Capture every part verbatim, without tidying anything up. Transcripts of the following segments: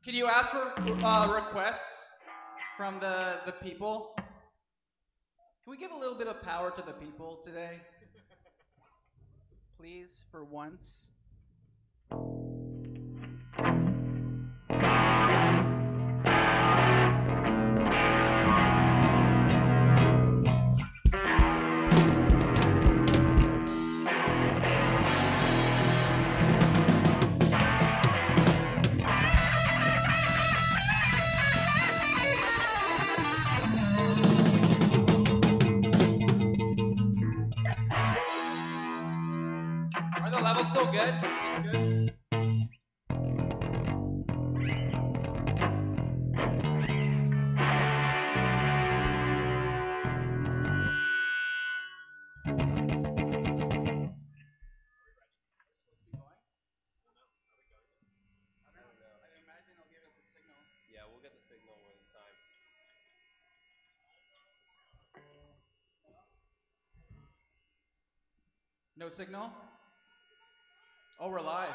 Can you ask for uh, requests from the, the people? Can we give a little bit of power to the people today? Please, for once. Are the levels still good? It's good. Yeah, we'll get the signal when it's time. No signal? Oh, we're live.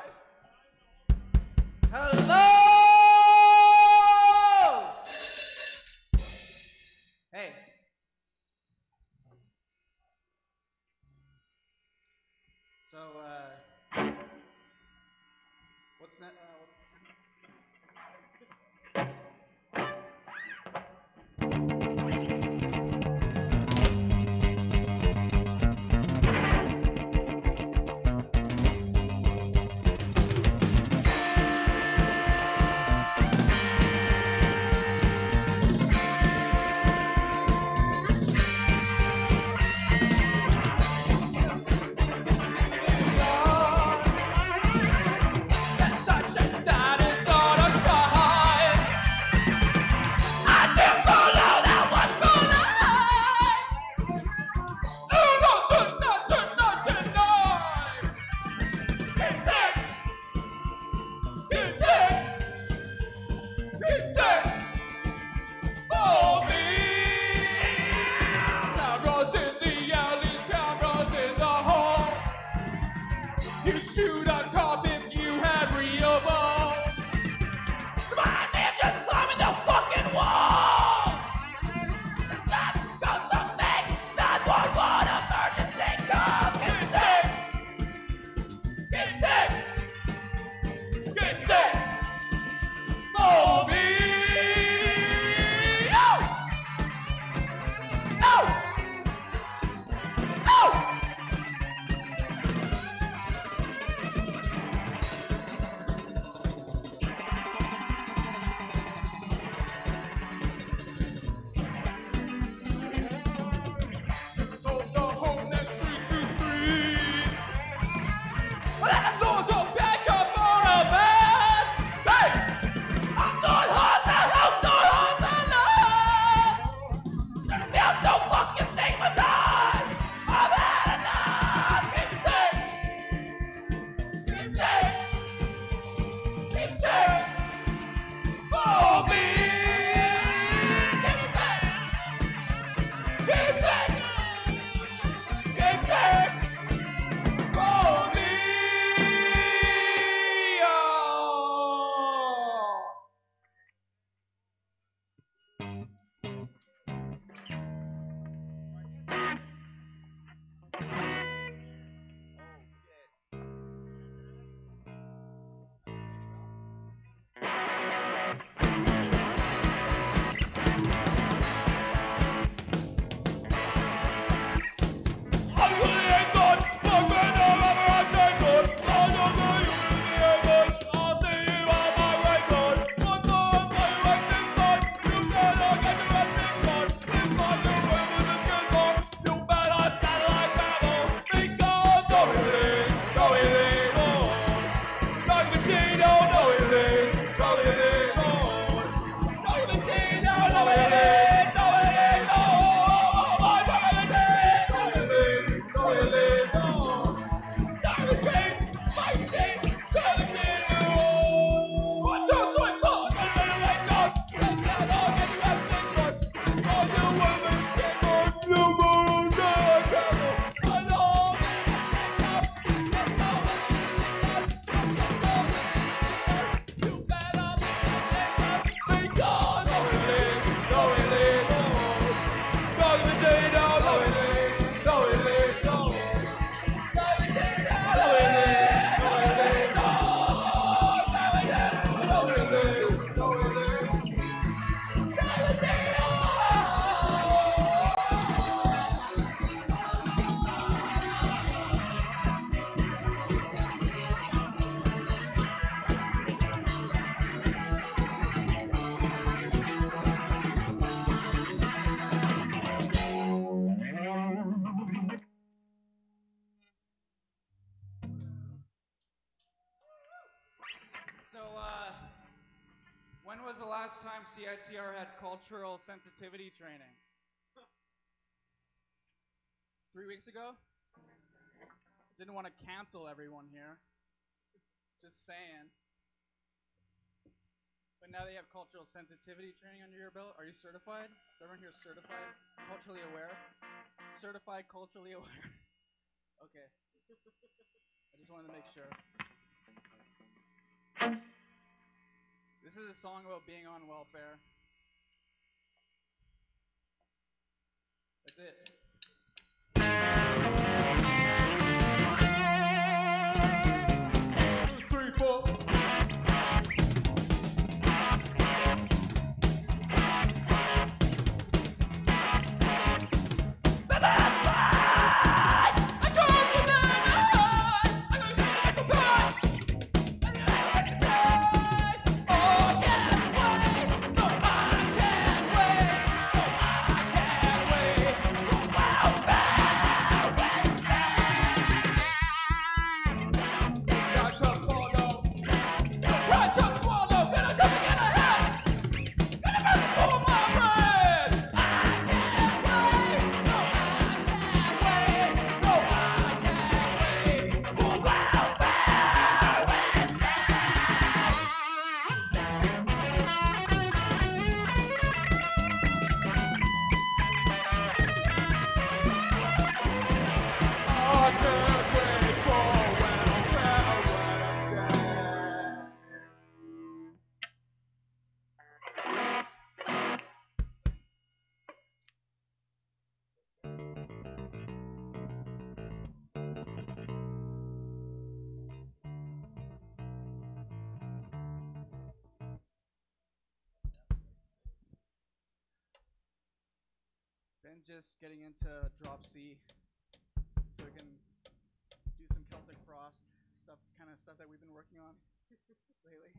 Hello! Hey. So, uh, what's next? Uh, what's When was the last time C I T R had cultural sensitivity training? Three weeks ago? Didn't want to cancel everyone here. Just saying. But now they have cultural sensitivity training under your belt. Are you certified? Is everyone here certified? Culturally aware? Certified culturally aware? Okay. I just wanted to make sure. This is a song about being on welfare. That's it. Three, four. Ben's just getting into drop C, so we can do some Celtic Frost stuff, kind of stuff that we've been working on lately.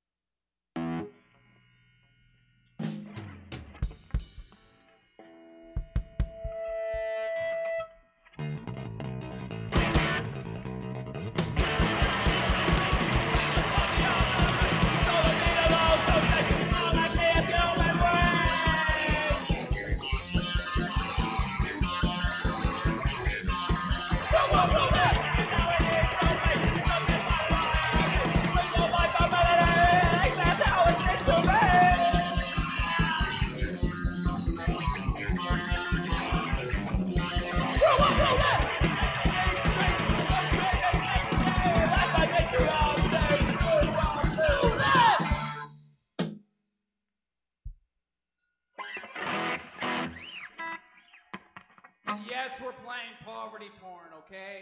And yes, we're playing poverty porn, okay?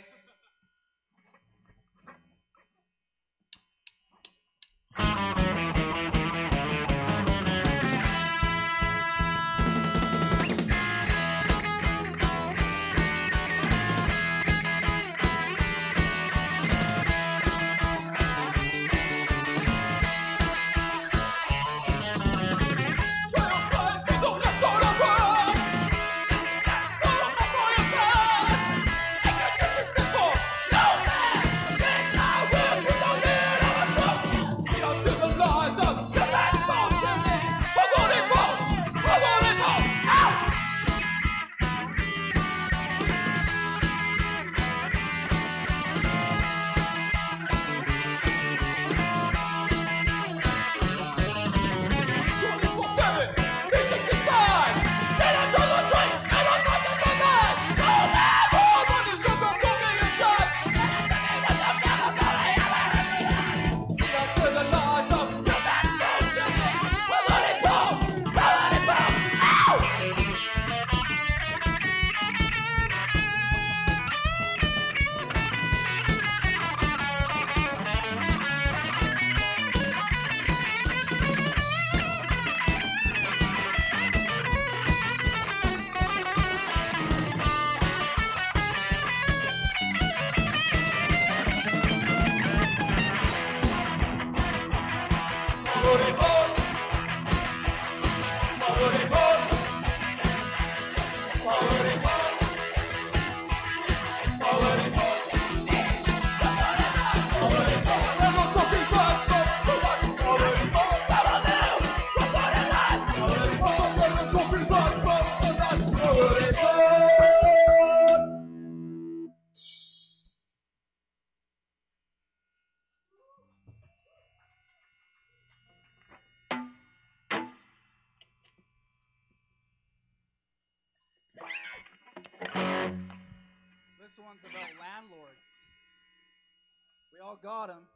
This one's about landlords. We all got them.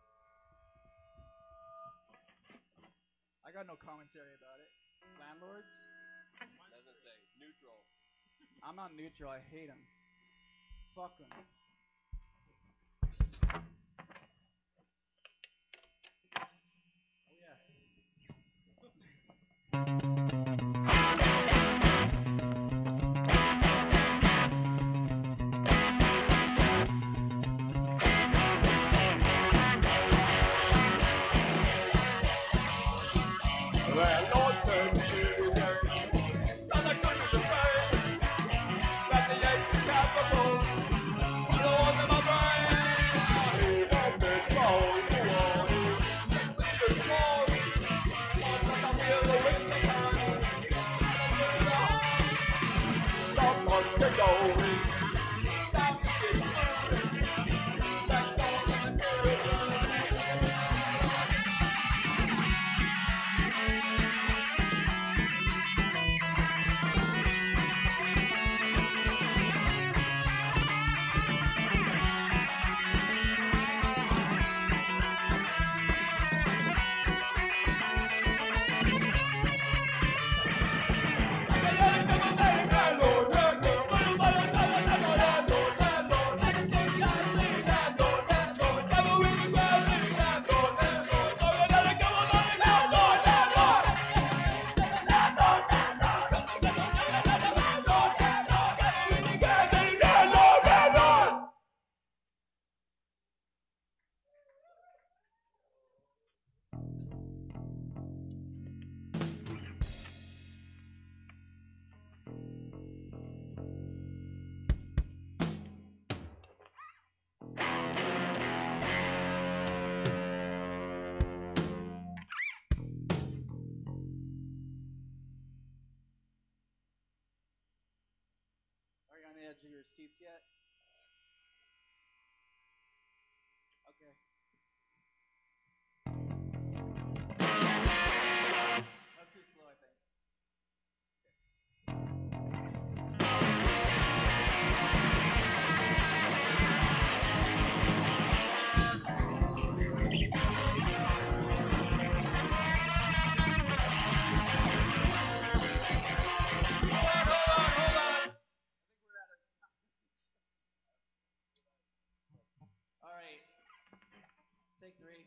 I got no commentary about it. Landlords? Doesn't say neutral. I'm not neutral. I hate them. Fuck them. Oh yeah. Landlord turned to you again. And I told you to pay. That the ancient capital. The one in my brain. He wanted gold. He wanted. He wanted. Wanted to feel the winter time. Someone to go. Stop it. Back on the mirror. Are you on the edge of your seats yet? Okay. That's too slow, I think. All right. Take three.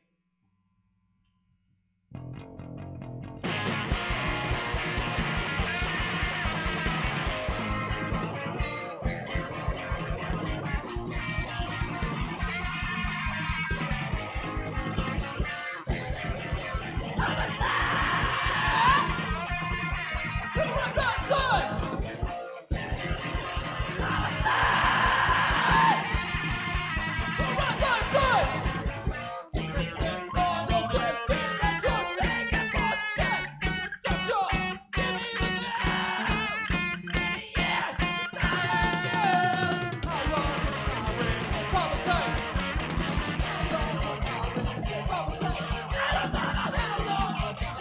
Summertime.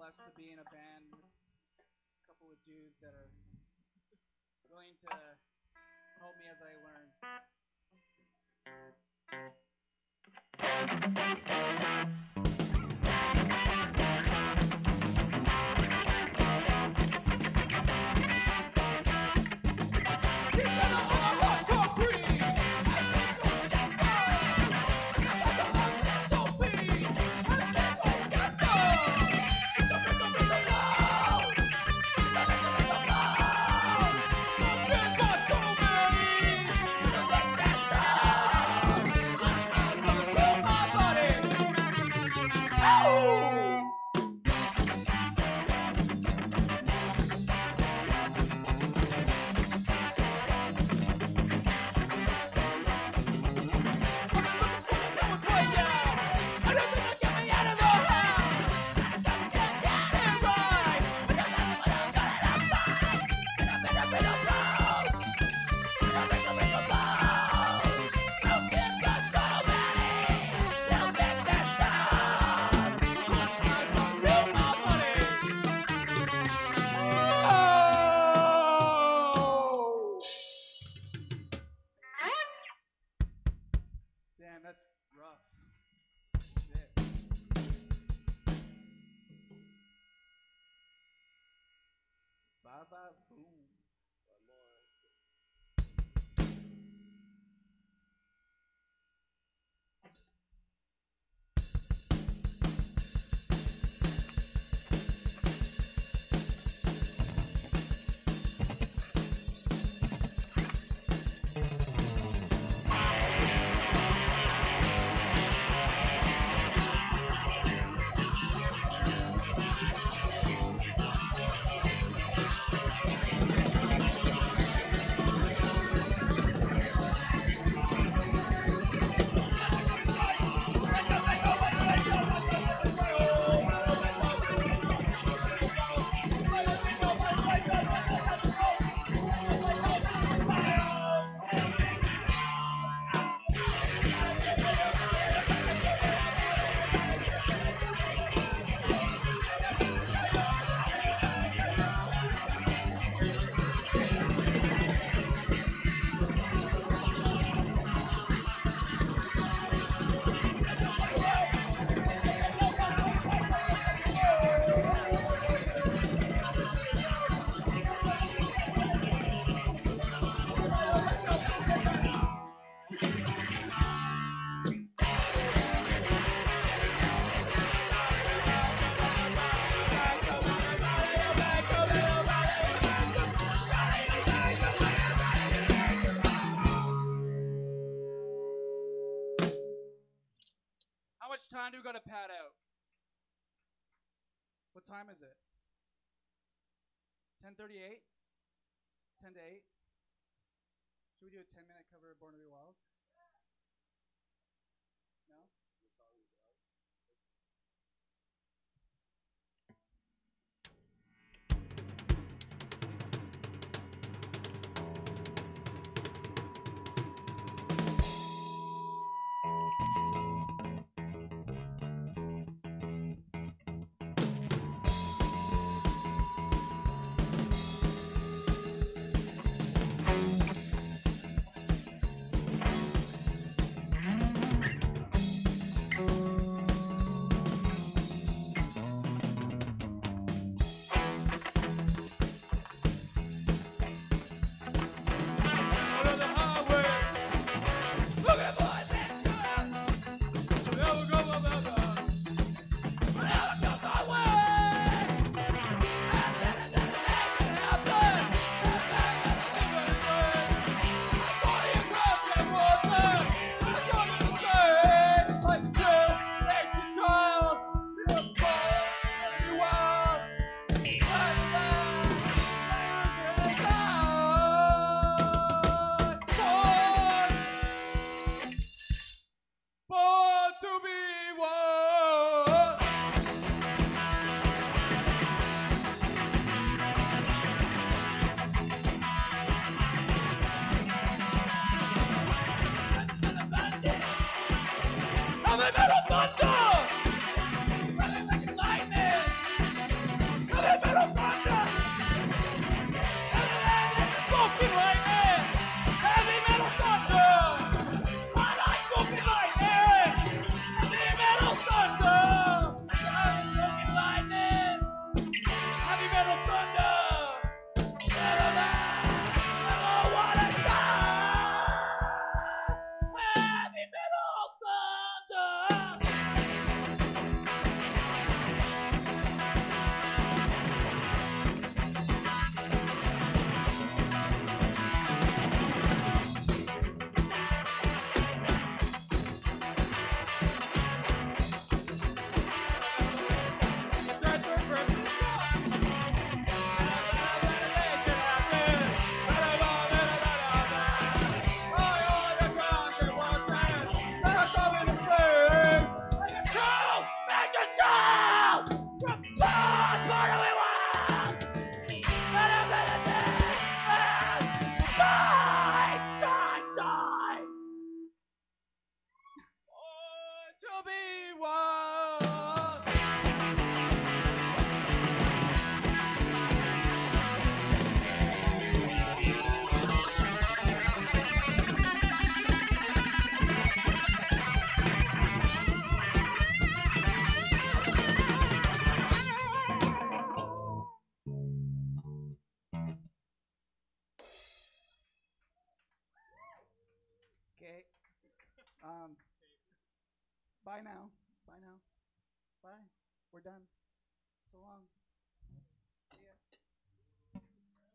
blessed to be in a band with a couple of dudes that are willing to help me as I learn. Damn, that's rough. Shit. Bye bye boom. One more. How much time do we got to pad out? What time is it? ten thirty-eight? ten to eight? Should we do a ten minute cover of Born to Be Wild? No? Metal thunder! Running like a lightning! Um, bye now. Bye now. Bye. We're done. So long.